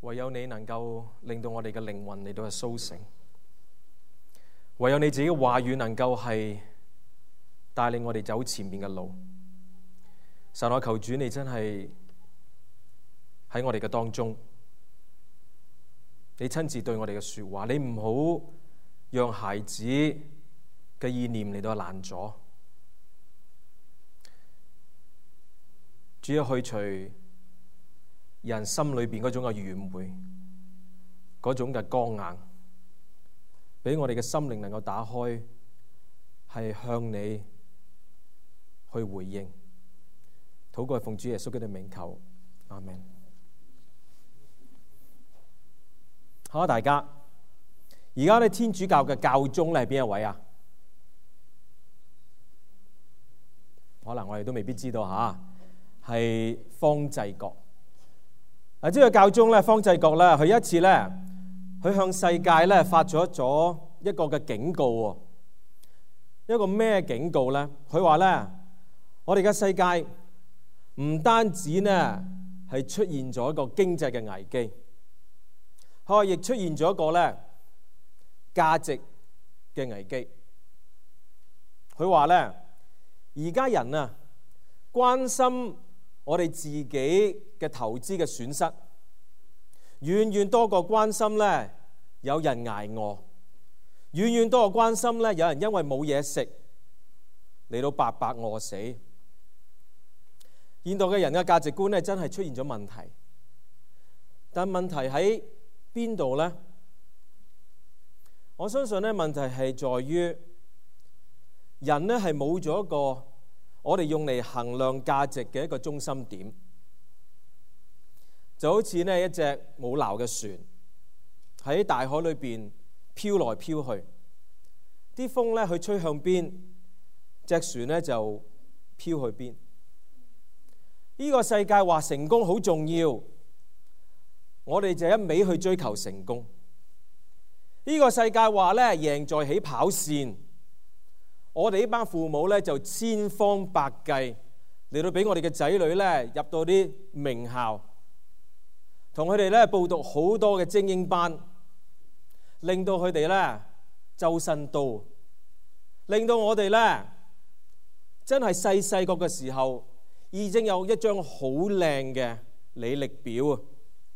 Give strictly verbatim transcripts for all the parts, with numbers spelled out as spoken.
唯有你能夠令到我哋嘅靈魂嚟到去甦醒，唯有你自己嘅話語能夠係帶領我哋走前面嘅路。神，我求主你真係喺我哋嘅當中，你親自對我哋嘅說話，你唔好讓孩子嘅意念嚟到攔阻。主要去除人心裏邊嗰種嘅愚昧，嗰種嘅剛硬，俾我哋嘅心靈能夠打開，係向你去回應。禱告奉主耶穌基督嘅名求，阿們。好，大家，而家咧天主教嘅教宗咧係邊一位啊？可能我哋都未必知道吓，係方濟各。啊，呢個教宗咧，方濟各咧，佢一次咧，佢向世界咧發咗咗一個嘅警告喎。一個咩警告咧？佢話咧，我哋嘅世界唔單止呢係出現咗一個經濟嘅危機，佢話亦出現咗一個咧價值嘅危機。佢話咧，而家人啊關心我哋自己嘅投資嘅損失，遠遠多過關心咧有人捱餓，遠遠多過關心咧有人因為冇嘢食嚟到白白餓死。現代嘅人嘅價值觀咧真係出現咗問題，但問題喺邊度呢？我相信咧問題係在於人咧係冇咗一個我哋用嚟衡量價值嘅一個中心點，就好似呢一隻冇錨嘅船喺大海裏邊飄來飄去，啲風咧去吹向邊，隻船咧就飄去邊。呢個世界話成功好重要，我哋就一味去追求成功。呢個世界話咧贏在起跑線，我哋呢班父母咧就千方百計嚟到俾我哋嘅仔女咧入到啲名校，同佢哋咧報讀好多嘅精英班，令到佢哋咧周身刀，令到我哋咧真係細細個嘅時候已經有一張好靚嘅履歷表啊！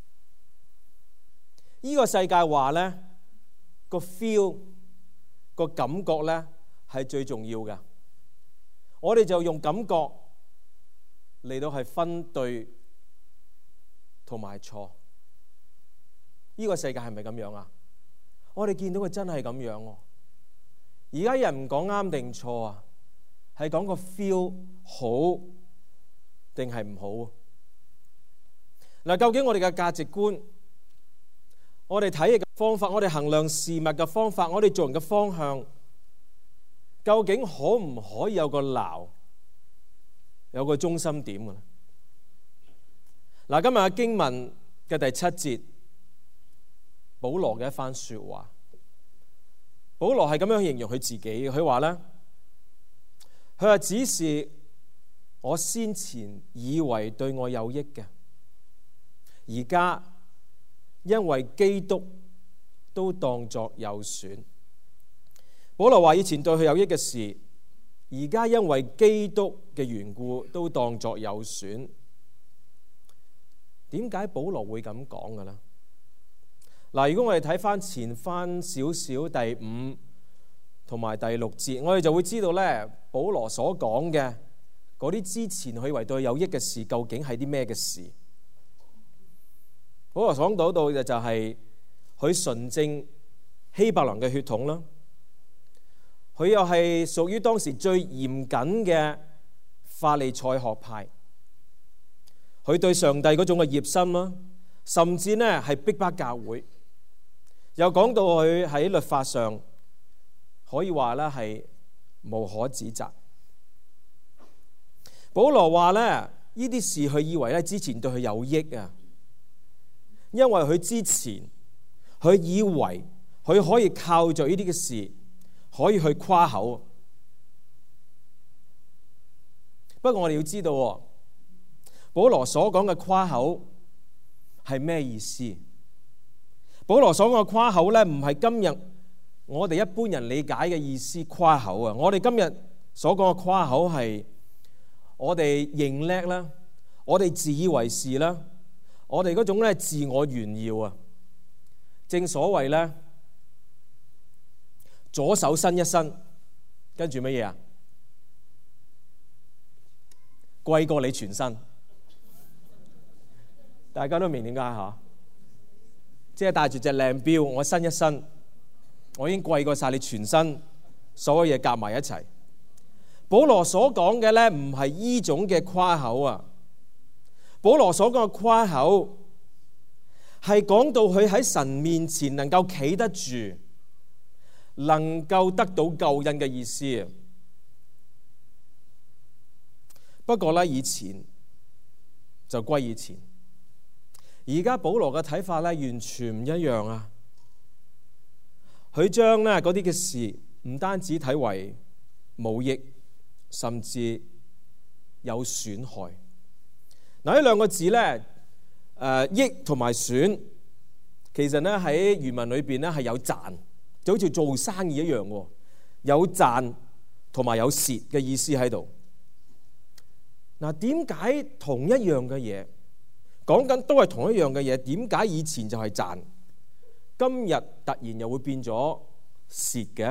呢個世界話咧個 feel 個感覺咧係最重要嘅，我哋就用感覺嚟到係分對同埋錯。呢個世界係咪咁樣啊？我哋見到佢真係咁樣喎。而家人唔講啱定錯啊，係講個 feel 好定係唔好。嗱，究竟我哋嘅價值觀，我哋睇嘢嘅方法，我哋衡量事物嘅方法，我哋做人嘅方向，究竟可唔可以有個錨，有個中心點嘅咧？嗱，今日嘅經文嘅第七節，保羅嘅一番說話，保羅係咁樣形容佢自己，佢話咧，佢話只是我先前以為對我有益嘅，而家因為基督都當作有損。保羅話以前對佢有益嘅事，而家因為基督嘅緣故都當作有損。點解保羅會咁講嘅咧？嗱，如果我哋睇翻前翻少少第五同埋第六節，我哋就會知道咧，保羅所講嘅嗰啲之前佢以為對佢有益嘅事，究竟係啲咩嘅事？保羅講到到嘅就係佢純正希伯來嘅血統啦，佢又係屬於當時最嚴謹嘅法利賽學派，佢對上帝嗰種嘅熱心啦，甚至呢係逼迫教會，又講到佢喺律法上可以話咧係無可指責。保羅話咧，呢啲事佢以為咧之前對佢有益啊，因為佢之前佢以為佢可以靠著呢啲嘅事可以去誇口。不過我哋要知道，保羅所講嘅誇口係咩意思？ 保羅所講嘅誇口咧，唔係今日我哋一般人理解嘅意思誇口啊！我哋今日所講嘅誇口係我哋認叻啦，我哋自以為是啦，我哋嗰種咧自我炫耀啊！正所謂咧，左手伸一伸，跟住乜嘢啊？貴過你全身，大家都明點解嚇？即係帶住隻靚錶，我伸一伸，我已經貴過晒你全身所有嘢夾埋一齊。保羅所講嘅咧，唔係依種嘅誇口啊！保羅所講嘅誇口係講到佢喺神面前能夠企得住，能夠得到救恩嘅意思啊！不過咧，以前就歸以前，而家保羅嘅睇法咧，完全唔一樣啊！佢將咧嗰啲嘅事唔單止睇為冇益，甚至有損害。嗱，呢兩個字咧，誒益同埋損，其實咧喺原文裏邊咧係有賺，就好似做生意一樣喎，有賺同埋有蝕嘅意思喺度。嗱，點解同一樣嘅嘢講緊都係同一樣嘅嘢？點解以前就係賺，今日突然又會變咗蝕嘅？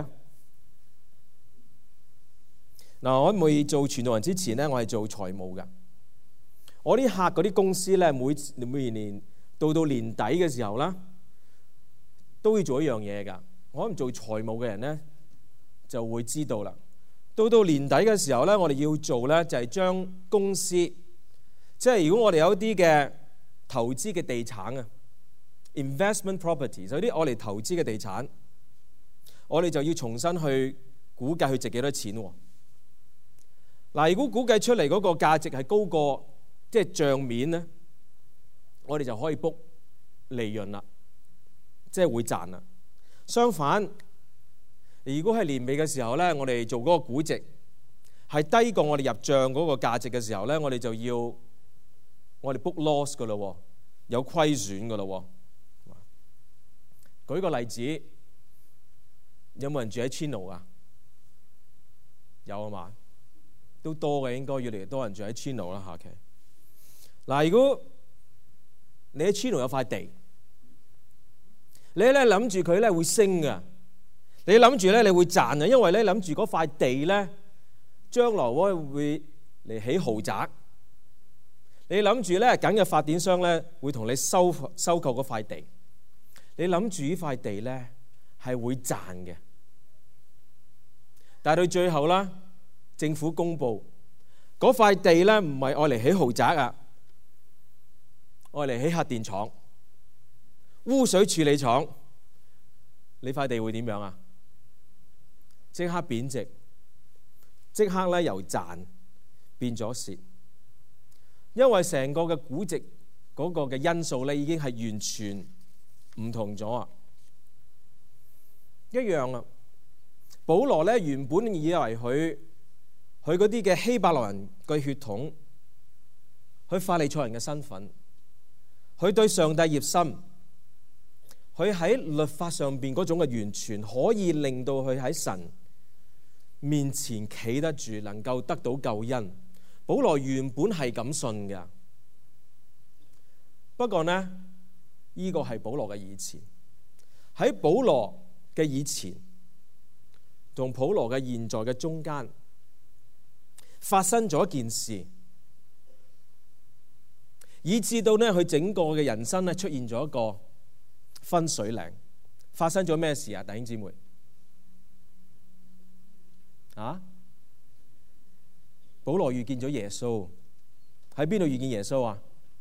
嗱，我未做傳道人之前咧，我係做財務嘅。我啲客嗰啲公司咧，每每年到到年底嘅時候啦，都要做一樣嘢㗎。我諗做財務嘅人咧就會知道啦。到到年底嘅時候咧，我哋要做咧就係將公司，即係如果我哋有一啲嘅投資嘅地產啊 ，investment property， 有啲我哋投資嘅地產，我哋就要重新去估計佢值幾多錢喎。嗱，如果估計出嚟嗰個價值係高過即係帳面咧，我哋就可以 book 利潤啦，即係會賺啦。相反，如果係年尾嘅時候咧，我哋做嗰個估值係低過我哋入帳嗰個價值嘅時候咧，我哋就要我哋 book loss 噶咯，有虧損噶咯。舉個例子，有冇人住喺 Chino 啊？有啊嘛，都多嘅，應該越嚟越多人住喺 Chino 啦。下期嗱，如果你喺 Chino 有塊地，你咧諗住佢咧會升㗎。你諗住咧，你會賺啊，因為咧諗住嗰塊地咧，將來會會嚟起豪宅。你諗住咧，緊嘅發展商咧會同你收收購嗰塊地。你諗住呢塊地咧係會賺嘅，但係到最後啦，政府公佈嗰塊地咧唔係愛嚟起豪宅啊，愛嚟起核電廠、污水處理廠。你塊地會點樣啊？即刻貶值，即刻咧由賺變咗蝕，因為成個嘅估值嗰個嘅因素咧已經係完全唔同咗啊！一樣啊，保羅咧原本以為佢佢嗰啲嘅希伯來人嘅血統，佢法利賽人嘅身份，佢對上帝熱心，佢喺律法上邊嗰種嘅完全，可以令到佢喺神面前企得住，能夠得到救恩。保羅原本係咁信嘅，不過呢，呢個係保羅嘅以前。喺保羅嘅以前同保羅嘅現在嘅中間，發生咗一件事，以致到呢佢整個嘅人生呢出現咗一個分水嶺。發生咗咩事啊？弟兄姊妹啊！保羅遇見咗耶穌，喺邊度遇見耶穌啊？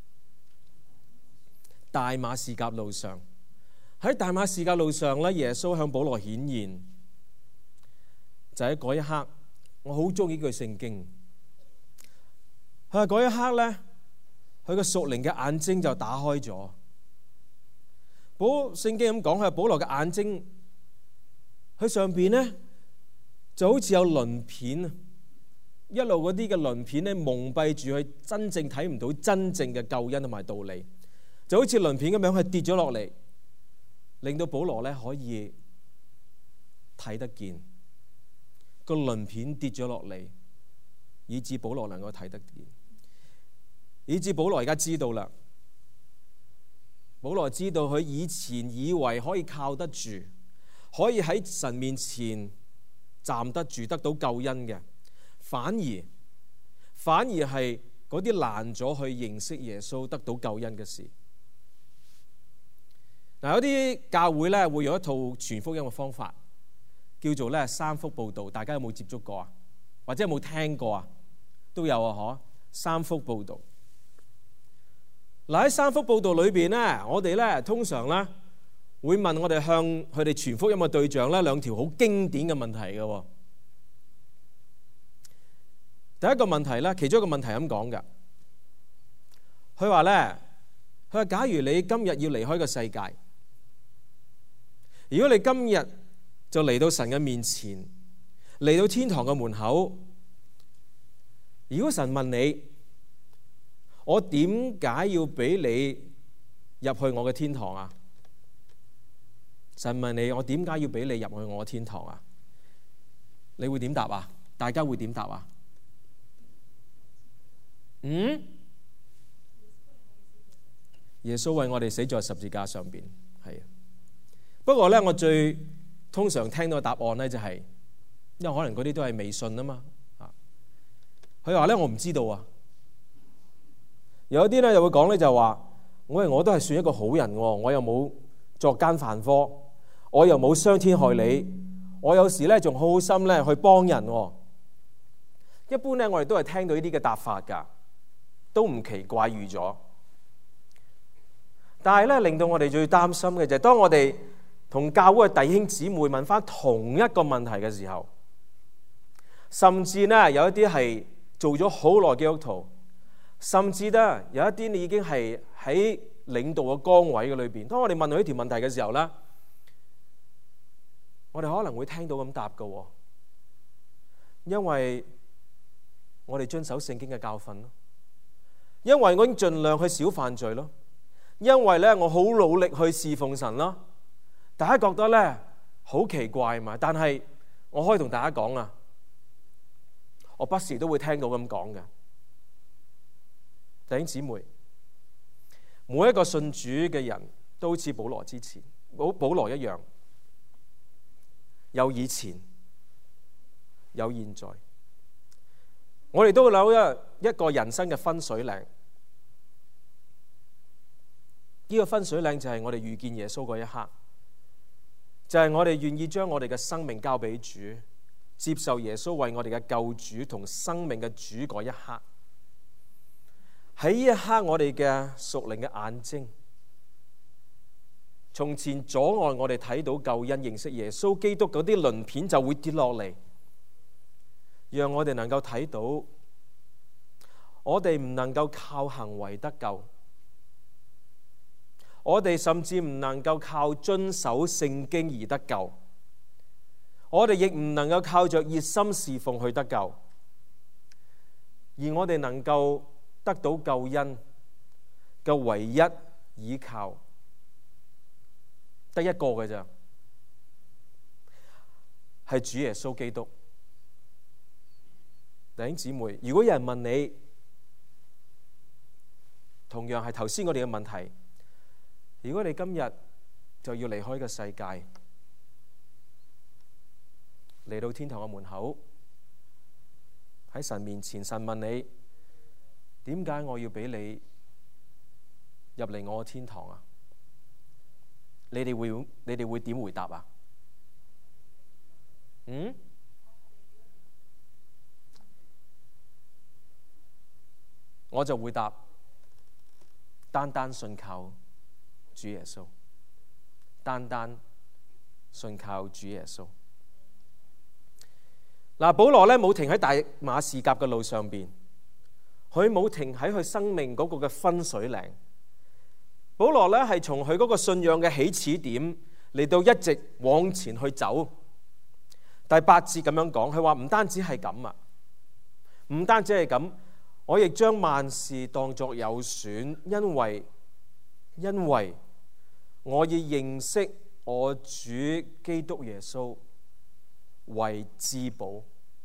大馬士革路上。喺大馬士革路上咧，耶穌向保羅顯現，就喺嗰一刻，我好中意呢句聖經。佢話嗰一刻咧，佢個屬靈嘅眼睛就打開咗。保聖經咁講，佢話保羅嘅眼睛，佢上邊咧就好似有鱗片啊，一路嗰啲嘅鱗片咧蒙蔽住佢，真正睇唔到真正嘅救恩同埋道理，就好似鱗片咁樣，係跌咗落嚟。 令到保羅咧可以睇得見，個鱗片跌咗落嚟，以致保羅能夠睇得見，以致保羅而家知道啦。保羅知道佢以前以為可以靠得住，可以喺神面前站得住，得到救恩嘅，反而反而係嗰啲難咗去認識耶穌、得到救恩嘅事。嗱，有啲教會咧會用一套傳福音嘅方法，叫做咧三福佈道。大家有冇接觸過啊？或者有冇聽過啊？都有啊，嗬！三福佈道。嗱，喺三福佈道裏邊咧，我哋咧通常咧會問我哋向佢哋傳福音嘅對象咧兩條好經典嘅問題嘅。第一個問題咧，其中一個問題咁講嘅，佢話咧，佢話假如你今日要離開個世界，如果你今日就嚟到神嘅面前，嚟到天堂嘅門口，如果神問你，我點解要俾你入去我嘅天堂啊？神問你，我點解要俾你入去我嘅天堂啊？你會點答啊？大家會點答啊？嗯？耶穌為我哋死在十字架上邊，係啊。不過咧，我最通常聽到嘅答案咧就係，因為可能嗰啲都係未信啊嘛。啊，佢話咧我唔知道啊。有一啲咧又會講咧就話，我係我都係算一個好人喎，我又冇作奸犯科，我又冇傷天害理，我有時咧仲好好心咧去幫人喎。一般咧我哋都係聽到呢啲嘅答法㗎，都唔奇怪預咗。但係咧令到我哋最擔心嘅就係，當我哋同教會嘅弟兄姊妹問翻同一個問題嘅時候，甚至咧有一啲係做咗好耐基督徒，甚至咧有一啲你已經係喺領導嘅崗位嘅裏邊。當我哋問佢呢條問題嘅時候咧，我哋可能會聽到咁答嘅，因為我哋遵守聖經嘅教訓咯，因為我已經盡量去少犯罪咯，因為咧我好努力去侍奉神咯。大家覺得咧好奇怪嘛？但係我可以同大家講啊，我不時都會聽到咁講嘅。弟兄姊妹，每一個信主嘅人都好似保羅之前，保保羅一樣，有以前，有現在。我哋都有一一個人生嘅分水嶺。呢個分水嶺就係我哋遇見耶穌嗰一刻，就係我哋願意將我哋嘅生命交俾主，接受耶穌為我哋嘅救主同生命嘅主嗰一刻。喺呢一刻，我哋嘅屬靈嘅眼睛，從前阻礙我哋睇到救恩、認識耶穌基督嗰啲鱗片就會跌落嚟，讓我哋能夠睇到，我哋唔能夠靠行為得救，我哋甚至唔能夠靠遵守聖經而得救，我哋亦唔能夠靠着熱心侍奉去得救，而我哋能夠得到救恩嘅唯一依靠，得一個嘅咋，係主耶穌基督。弟兄姊妹，如果有人問你，同樣係頭先我哋嘅問題，如果你今日就要離開呢個世界，嚟到天堂嘅門口，喺神面前，神問你，點解我要俾你入嚟我嘅天堂啊？你哋會你哋會點回答啊？嗯？我就回答，單單信靠主耶穌，單單信靠主耶穌。嗱，保羅咧冇停喺大馬士革嘅路上邊，佢冇停喺佢生命嗰個嘅分水嶺。保羅咧係從佢嗰個信仰嘅起始點嚟到一直往前去走。第八節咁樣講，佢話唔單止係咁啊，唔單止係咁，我亦將萬事當作有損，因為因為我要認識我主基督耶穌為至寶。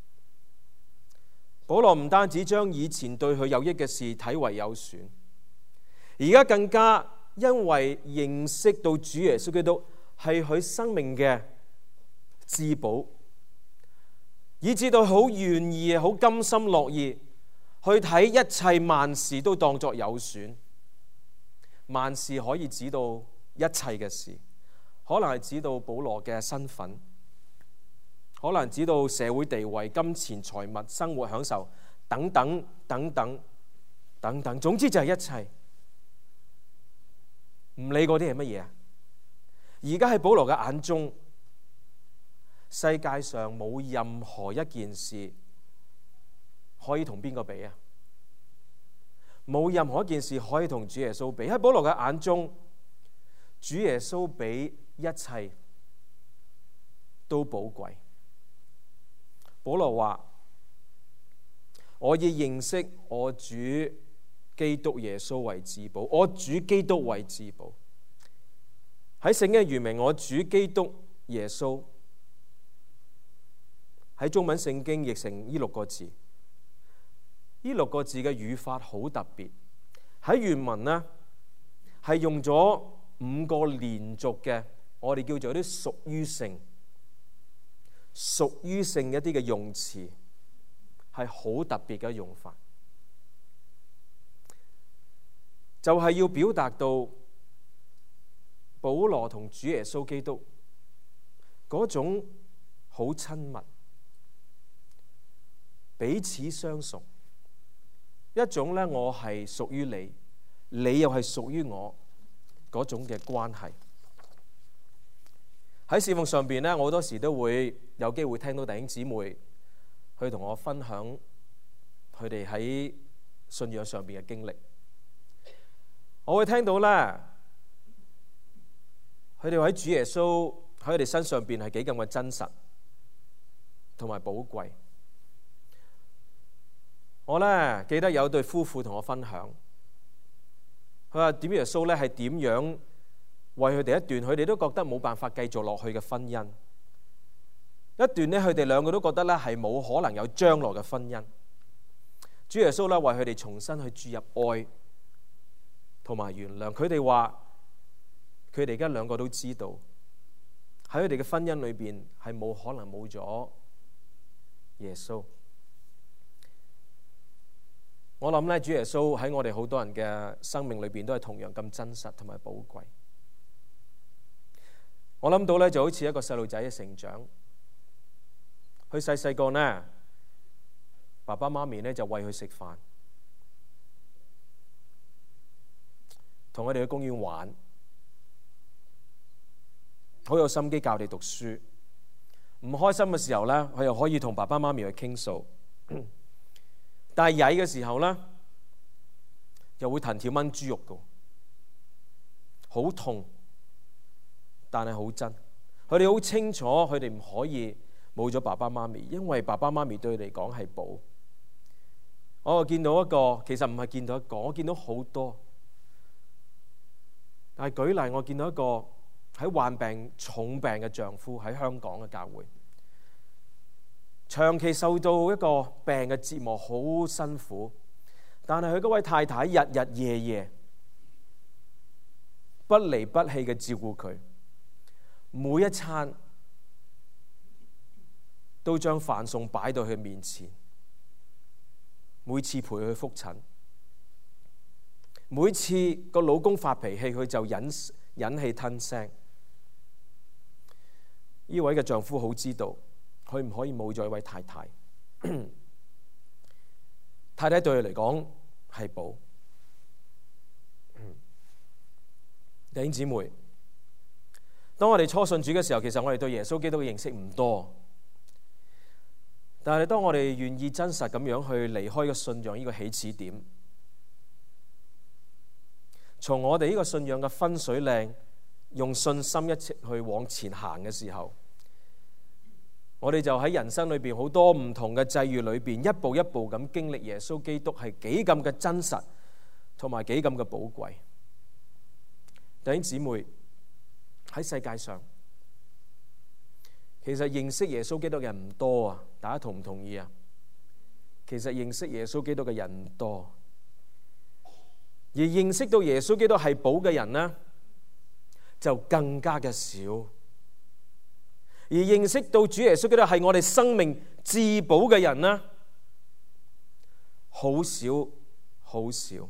保羅唔單止將以前對佢有益嘅事睇為有損，而家更加因為認識到主耶穌基督係佢生命嘅至寶，以致到好願意、好甘心樂意去睇一切萬事都當作有損。萬事可以指到一切嘅事，可能係指到保羅嘅身份，可能指到社會地位、金錢、財物、生活享受等等等等等等，總之就係一切。唔理嗰啲係乜嘢啊！而家喺保羅嘅眼中，世界上冇任何一件事可以同邊個比啊！冇任何一件事可以同主耶穌比。喺保羅嘅眼中，主耶穌比一切都寶貴。保羅話：我以認識我主基督耶穌為至寶，我主基督為至寶。喺聖經原名，我主基督耶穌，喺中文聖經譯成呢六個字。呢六個字嘅語法好特別，喺原文呢係用咗五個連續嘅，我哋叫做啲屬於性。屬於性一啲嘅用詞係好特別嘅用法，就係要表達到保羅同主耶穌基督嗰種好親密、彼此相熟，一種咧我係屬於你，你又係屬於我嗰種嘅關係。喺侍奉上邊咧，我好多時都會有機會聽到弟兄姊妹去同我分享佢哋喺信仰上邊嘅經歷。我會聽到咧，佢哋喺主耶穌喺佢哋身上邊係幾咁嘅真實同埋寶貴。我咧記得有對夫婦同我分享，佢話點耶穌咧係點樣為佢哋一段佢哋都覺得冇辦法繼續落去嘅婚姻，一段呢，佢哋兩個都覺得咧係冇可能有將來嘅婚姻。主耶穌咧為佢哋重新去注入愛同埋原諒。佢哋話佢哋而家兩個都知道喺佢哋嘅婚姻裏邊係冇可能冇咗耶穌。我諗咧，主耶穌喺我哋好多人嘅生命裏邊都係同樣咁真實同埋寶貴。我諗到咧，就好似一個細路仔嘅成長，佢細細個呢，爸爸媽咪呢就餵佢食飯，同佢哋去公園玩，好有心機教佢哋讀書。唔開心嘅時候呢，佢又可以同爸爸媽咪去傾訴。但係曳嘅時候呢，又會藤條炆豬肉嘅，好痛。但係好真，佢哋好清楚，佢哋唔可以冇咗爸爸媽咪，因為爸爸媽咪對佢嚟講係寶。我見到一個，其實唔係見到一個，我見到好多。但係舉例，我見到一個喺患病重病嘅丈夫喺香港嘅教會，長期受到一個病嘅折磨，好辛苦。但係佢嗰位太太日日夜夜不離不棄嘅照顧佢。每一餐都將飯餸擺到佢面前，每次陪佢覆診，每次個老公發脾氣，佢就忍忍氣吞聲。呢位嘅丈夫好知道，佢唔可以冇咗一位太太。太太對佢嚟講係寶。弟兄姊妹，當我哋初信主嘅時候，其實我哋對耶穌基督嘅認識唔多，但係當我哋願意真實咁樣去離開個信仰呢個起始點，從我哋呢個信仰嘅分水嶺，用信心一直去往前行嘅時候，我哋就喺人生裏邊好多唔同嘅際遇裏邊，一步一步咁經歷耶穌基督係幾咁嘅真實，同埋幾咁嘅寶貴。弟兄姊妹，喺世界上其實認識耶穌基督嘅人唔多啊，大家同唔同意啊？其實認識耶穌基督嘅人唔多，而認識到耶穌基督係寶嘅人呢，就更加嘅少。而認識到主耶穌基督係我哋生命至寶嘅人呢，好少好少。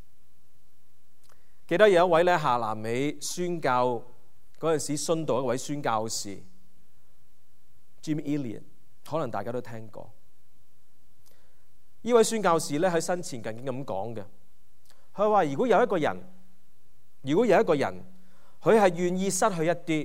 記得有一位咧下南美宣教嗰陣時殉道一位宣教士 Jimmy Elliot， 可能大家都聽過。呢位宣教士咧喺生前曾經咁講嘅，佢話如果有一個人，如果有一個人，佢係願意失去一啲，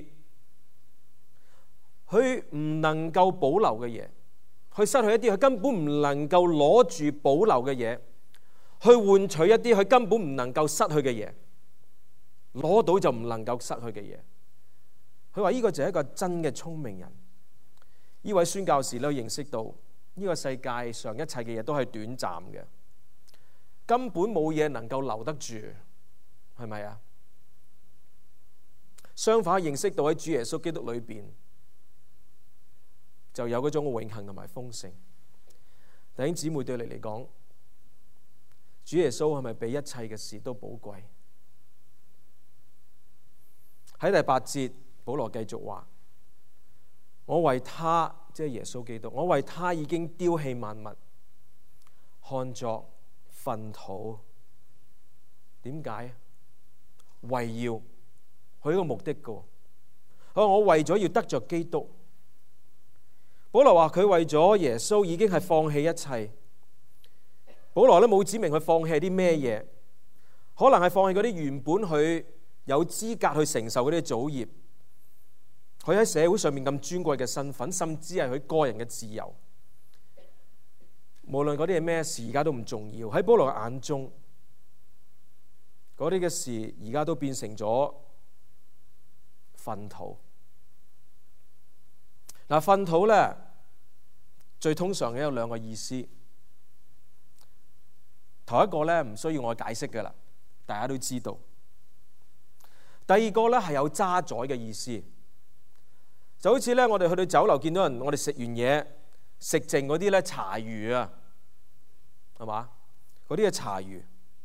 佢唔能夠保留嘅嘢，佢失去一啲，佢根本唔能夠攞住保留嘅嘢，去換取一啲佢根本唔能夠失去嘅嘢，攞到就唔能夠失去嘅嘢。佢話呢個就係一個真嘅聰明人。呢位宣教士咧認識到呢個世界上一切嘅嘢都係短暫嘅，根本冇嘢能夠留得住，係咪啊？相反，認識到喺主耶穌基督裏邊就有嗰種永恆同埋豐盛。弟兄姊妹，對你嚟講，主耶穌係咪比一切嘅事都寶貴？喺第八節，保羅繼續話：我為他，即係耶穌基督，我為他已經丟棄萬物，看作糞土。點解？為要佢呢個目的嘅。佢話我為咗要得着基督。保羅話佢為咗耶穌已經係放棄一切。保羅都冇指明佢放棄啲咩嘢，可能係放棄嗰啲原本佢有資格去承受嗰啲祖業，佢喺社會上面咁尊貴嘅身份，甚至係佢個人嘅自由。無論嗰啲係咩事，而家都唔重要。喺保羅嘅眼中，嗰啲嘅事而家都變成咗糞土。嗱，糞土咧最通常嘅有兩個意思。頭一個咧唔需要我解釋嘅啦，大家都知道。第二個咧係有渣滓嘅意思，就好似咧我哋去到酒樓見到人，我哋食完嘢食剩嗰啲咧茶餘啊，係嘛？嗰啲嘅茶餘。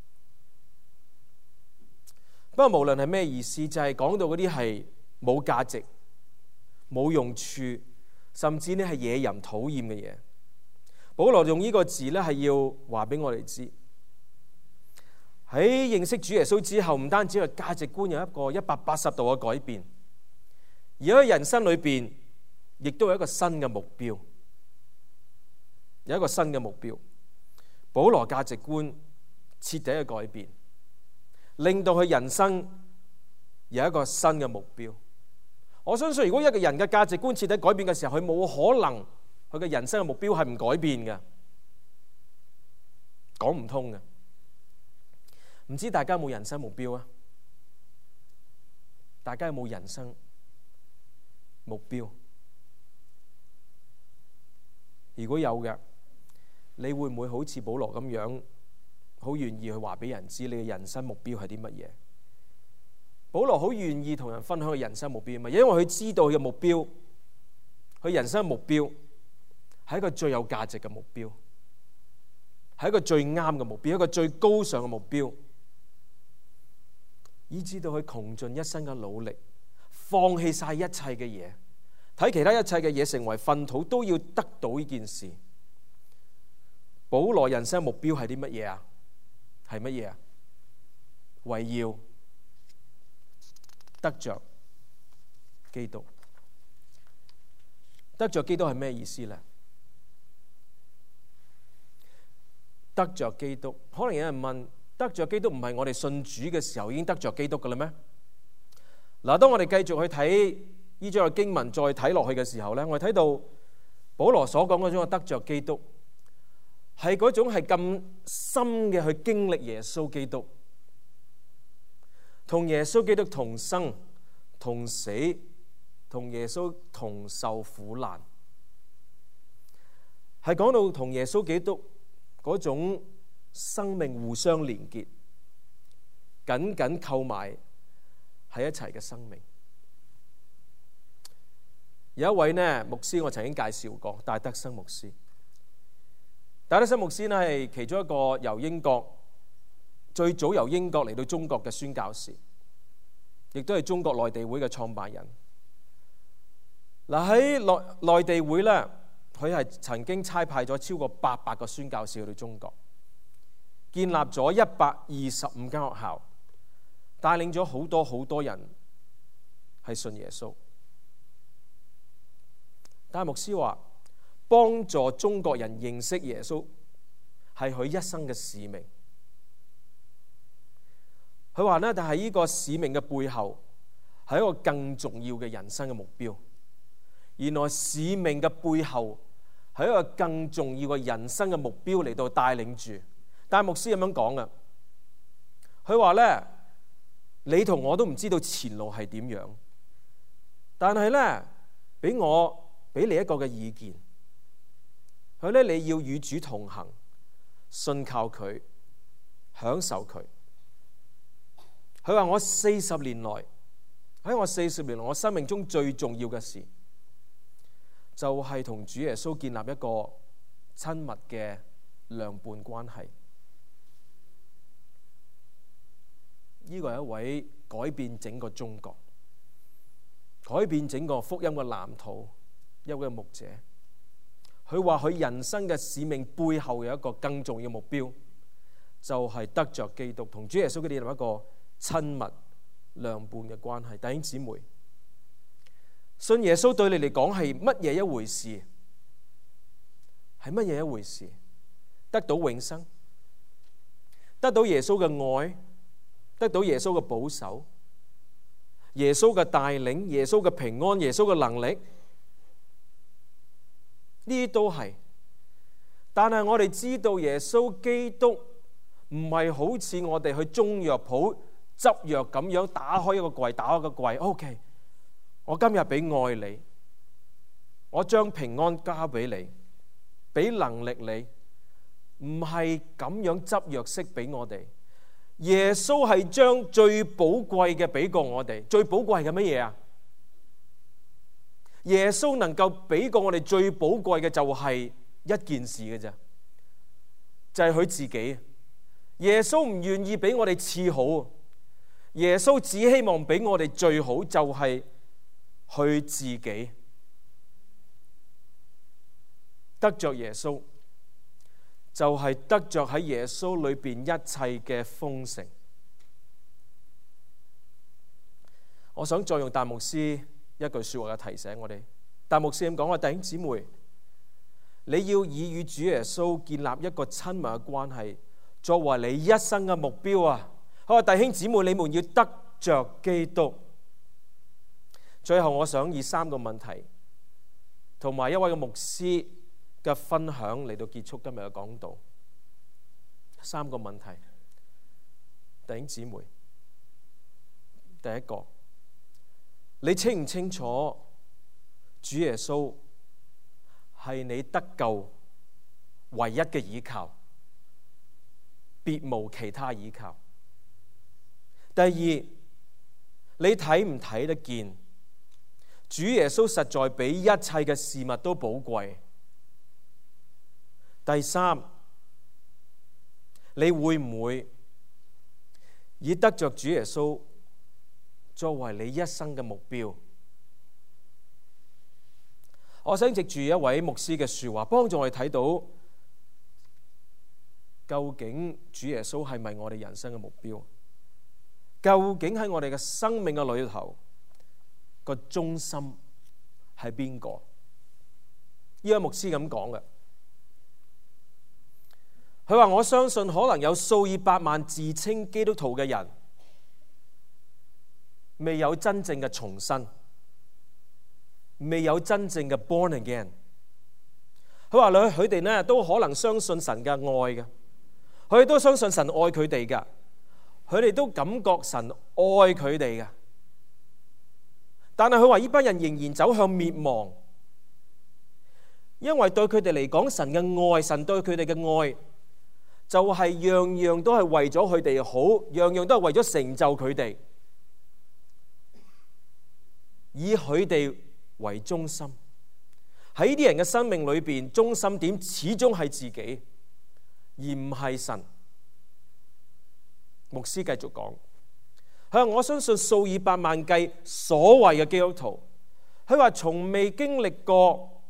不過無論係咩意思，就係講到嗰啲係冇價值、冇用處，甚至呢係惹人討厭嘅嘢。保羅用呢個字咧係要話俾我哋知，喺認識主耶穌之後，唔單止係價值觀有一個一百八十度嘅改變，而喺人生裏邊亦都有一個新嘅目標，有一個新嘅目標。保羅價值觀徹底嘅改變，令到佢人生有一個新嘅目標。我相信如果一個人嘅價值觀徹底改變嘅時候，佢冇可能佢嘅人生嘅目標係唔改變嘅，講唔通嘅。唔知大家有冇人生目標啊？大家有冇人生目標？如果有嘅，你會唔會好似保羅咁樣，好願意去話俾人知你嘅人生目標係啲乜嘢？保羅好願意同人分享佢人生目標，因為佢知道佢嘅目標，佢人生目標係一個最有價值嘅目標，係一個最啱嘅目標，一個最高尚嘅目標，以至到佢窮盡一生嘅努力，放棄晒一切嘅嘢，睇其他一切嘅嘢成為糞土，都要得到呢件事。保羅人生目標係啲乜嘢啊？係乜嘢啊？為要得着基督。得着基督係咩意思呢？得着基督，可能有人問，得着基督唔係我哋信主嘅時候已經得着基督嘅啦咩？嗱，當我哋繼續去睇呢章嘅經文，再睇落去嘅時候呢，我哋睇到保羅所講嗰種嘅得着基督，係嗰種係咁深嘅去經歷耶穌基督，同耶穌基督同生同死，同耶穌同受苦難，係講到同耶穌基督嗰種生命互相連結，緊緊扣埋喺一齊嘅生命。 有一位呢牧師，我曾經介紹過，戴德生牧師。戴德生牧師呢係其中一個由英國最早由英國嚟到中國嘅宣教士，亦都係中國內地會嘅創辦人。嗱，喺內內地會呢，佢係曾經差派咗超過八百個宣教士去到中國，建立咗一百二十五間學校，帶領咗好多好多人係信耶穌。但係牧師話，幫助中國人認識耶穌係佢一生嘅使命。佢話呢，但係呢個使命嘅背後係一個更重要嘅人生嘅目標。原來使命嘅背後係一個更重要嘅人生嘅目標嚟到帶領住。但係牧師咁樣講嘅，佢話呢，你同我都唔知道前路係點樣，但係呢，俾我俾你一個嘅意見，佢呢，你要與主同行，信靠佢，享受佢。佢話我四十年來喺我四十年來我生命中最重要嘅事，就係同主耶穌建立一個親密嘅良伴關係。呢個係一位改變整個中國、改變整個福音嘅藍圖一位牧者。佢話佢人生嘅使命背後有一個更重要目標，就係得着基督，同主耶穌建立一個親密良伴嘅關係。弟兄姊妹，信耶穌對你嚟講係乜嘢一回事？係乜嘢一回事？得到永生，得到耶穌嘅愛，得到耶穌嘅保守，耶穌嘅帶領，耶穌嘅平安，耶穌嘅能力，呢啲都係。但係我哋知道耶穌基督唔係好似我哋去中藥鋪執藥咁樣，打開一個櫃，打開一個櫃 OK， 我今日俾愛你，我將平安交俾你，俾能力你，唔係咁樣執藥式俾我哋。耶穌係將最寶貴嘅俾過我哋。最寶貴嘅乜嘢啊？耶穌能夠俾過我哋最寶貴嘅就係一件事嘅啫，就係佢自己。耶穌唔願意俾我哋次好，耶穌只希望俾我哋最好，就係佢自己。得着耶穌就係得着喺耶穌裏邊一切嘅豐盛。我想再用大牧師一句說話嘅提醒我哋。大牧師咁講話，弟兄姊妹，你要以與主耶穌建立一個親密嘅關係作為你一生嘅目標啊！佢話，弟兄姊妹，你們要得着基督。最後我想以三個問題同埋一位嘅牧師嘅分享嚟到結束今日嘅講道。三個問題，弟兄姊妹，第一個，你清唔清楚主耶穌係你得救唯一嘅依靠，別無其他依靠？第二，你睇唔睇得見主耶穌實在比一切嘅事物都寶貴？第三，你會唔會以得着主耶穌作為你一生嘅目標？我想藉住一位牧師嘅說話，幫助我哋睇到究竟主耶穌係咪我哋人生嘅目標？究竟喺我哋嘅生命嘅裏頭，個中心係邊個？呢位牧師咁講嘅。佢話，我相信可能有數以百萬自稱基督徒嘅人未有真正嘅重生，未有真正嘅 born again。佢話佢佢哋呢都可能相信神嘅愛嘅，佢哋都相信神愛佢哋嘅，佢哋都感覺神愛佢哋嘅。但係佢話呢班人仍然走向滅亡，因為對佢哋嚟講，神嘅愛，神對佢哋嘅愛就係樣樣都係為咗佢哋好，樣樣都係為咗成就佢哋，以佢哋為中心。喺呢啲人嘅生命裏邊，中心點始終係自己，而唔係神。牧師繼續講，佢話我相信數以百萬計所謂嘅基督徒，佢話從未經歷過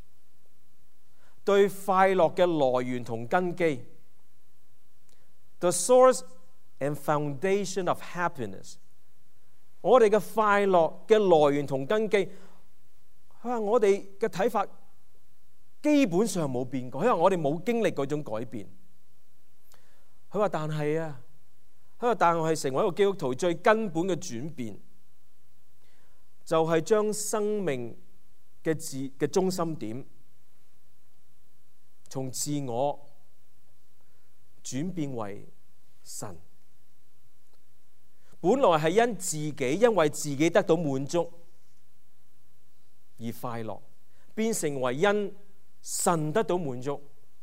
對快樂嘅來源同根基 ，the source and foundation of happiness。我哋嘅快樂嘅來源同根基，佢話我哋嘅睇法基本上冇變過，因為我哋冇經歷嗰種改變。佢話但係啊，佢話但係成為一個基督徒最根本嘅轉變，就係將生命嘅自嘅中心點從自我轉變為神。本來係因自己，因為自己得到滿足而快樂，變成為因神得到滿足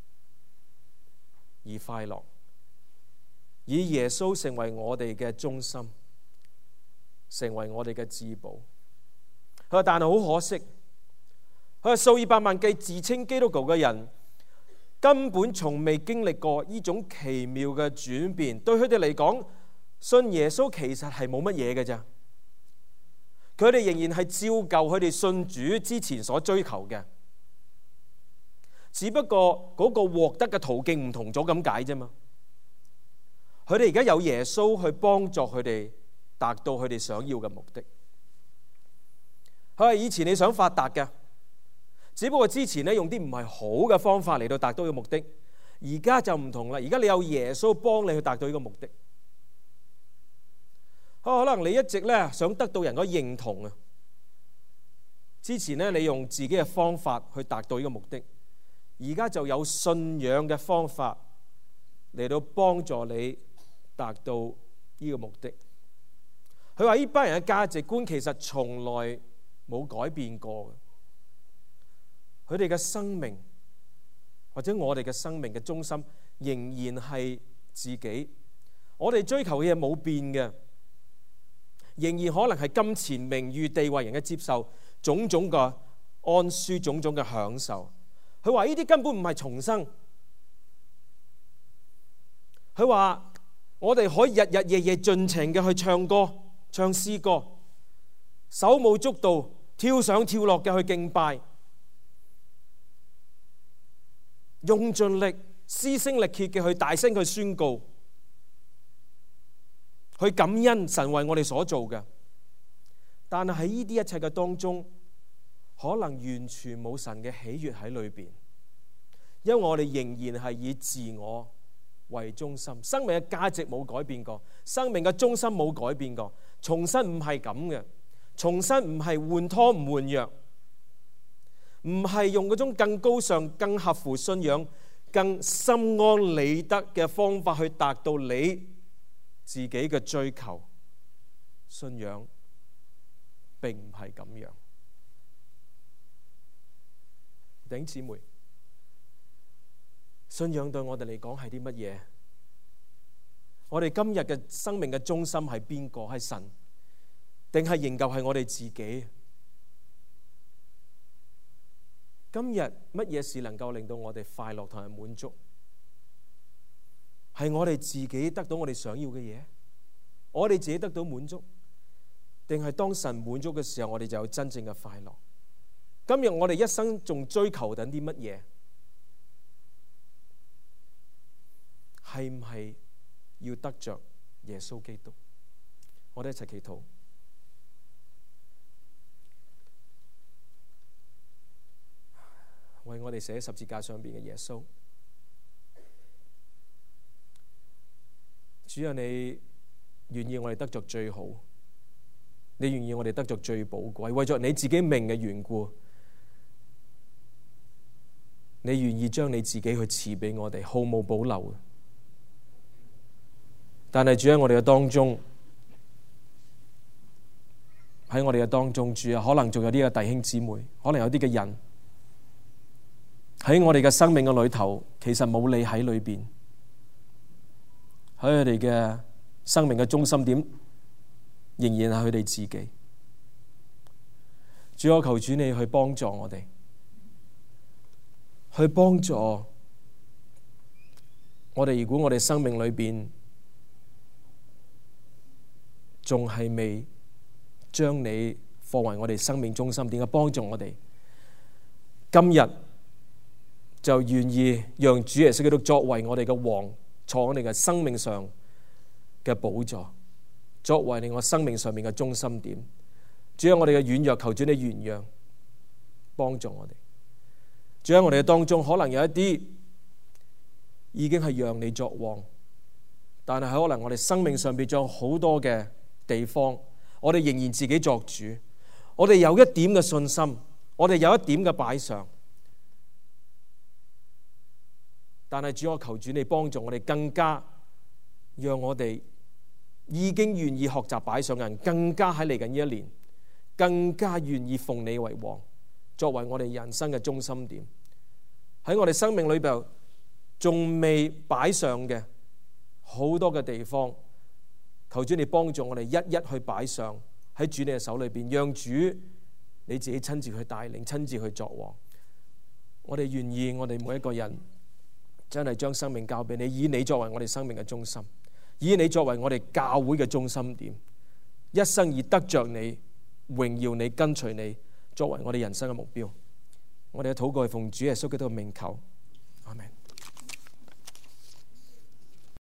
而快樂，以耶穌成為我哋嘅中心，成為我哋嘅至寶。佢話但係好可惜，佢話數以百萬計自稱基督徒嘅人根本從未經歷過呢種奇妙嘅轉變，對佢哋嚟講，信耶穌其實係冇乜嘢嘅咋，佢哋仍然係照舊佢哋信主之前所追求嘅，只不過嗰個獲得嘅途徑唔同咗咁解啫嘛。佢哋而家有耶穌去幫助佢哋達到佢哋想要嘅目的。佢話以前你想發達嘅，只不過之前咧用啲唔係好嘅方法嚟到達到嘅目的，而家就唔同啦。而家你有耶穌幫你去達到呢個目的。可能你一直咧想得到人嘅認同啊，之前咧你用自己嘅方法去達到呢個目的，而家就有信仰嘅方法嚟到幫助你達到呢個目的。佢話呢班人嘅價值觀其實從來冇改變過嘅，佢哋嘅生命或者我哋嘅生命嘅中心仍然係自己，我哋追求嘅嘢冇變嘅。仍然可能係金錢、名譽、地位、人嘅接受，種種嘅安舒，種種嘅享受。佢話呢啲根本唔係重生。佢話我哋可以日日夜夜盡情嘅去唱歌、唱詩歌，手舞足蹈、跳上跳落嘅去敬拜，用盡力、嘶聲力竭嘅去大聲去宣告，去感恩神為我哋所做嘅。但係喺呢啲一切嘅當中，可能完全冇神嘅喜悅喺裏邊，因為我哋仍然係以自我為中心，生命嘅價值冇改變過，生命嘅中心冇改變過。重生唔係咁嘅，重生唔係換湯唔換藥，唔係用嗰種更高尚、更合乎信仰、更心安理得嘅方法去達到你自己嘅追求。信仰並唔係咁樣。弟兄姊妹，信仰對我哋嚟講係啲乜嘢？我哋今日嘅生命嘅中心係邊個？係神，定係仍舊係我哋自己？今日乜嘢事能夠令到我哋快樂同埋滿足？係我哋自己得到我哋想要嘅嘢，我哋自己得到滿足，定係當神滿足嘅時候，我哋就有真正嘅快樂？今日我哋一生仲追求緊啲乜嘢？係唔係要得着耶穌基督？我哋一齊祈禱。為我哋寫十字架上邊嘅耶穌，主啊，你願意我哋得着最好，你願意我哋得着最寶貴，為咗你自己命嘅緣故，你願意將你自己去賜俾我哋，毫無保留。但係主喺我哋嘅當中，喺我哋嘅當中，主啊，可能仲有啲嘅弟兄姊妹，可能有啲嘅人喺我哋嘅生命嘅裏頭，其實冇你喺裏邊，喺佢哋嘅生命嘅中心點，仍然係佢哋自己。 主，我求主你去幫助我哋，去幫助我哋。如果我哋生命裏邊仲係未將你放為我哋生命中心，點解幫助我哋？今日就願意讓主耶穌基督作為我哋嘅王，坐喺我哋嘅生命上嘅寶座，作為你我生命上面嘅中心點。主喺我哋嘅軟弱，求主你原諒，幫助我哋。主喺我哋嘅當中，可能有一啲已經係讓你作王，但係可能我哋生命上邊仲有好多嘅地方，我哋仍然自己作主。我哋有一點嘅信心，我哋有一點嘅擺上，但係主，我求主你幫助我哋，更加讓我哋已經願意學習擺上嘅人，更加喺嚟緊呢一年，更加願意奉你為王，作為我哋人生嘅中心點。喺我哋生命裏邊仲未擺上嘅好多嘅地方，求主你幫助我哋一一去擺上喺主你嘅手裏邊，讓主你自己親自去帶領，親自去作王。我哋願意，我哋每一個人真係將生命交俾你，以你作為我哋生命嘅中心，以你作為我哋教會嘅中心點，一生以得着你、榮耀你、跟隨你作為我哋人生嘅目標。我哋嘅禱告係奉主耶穌基督嘅名求，阿們。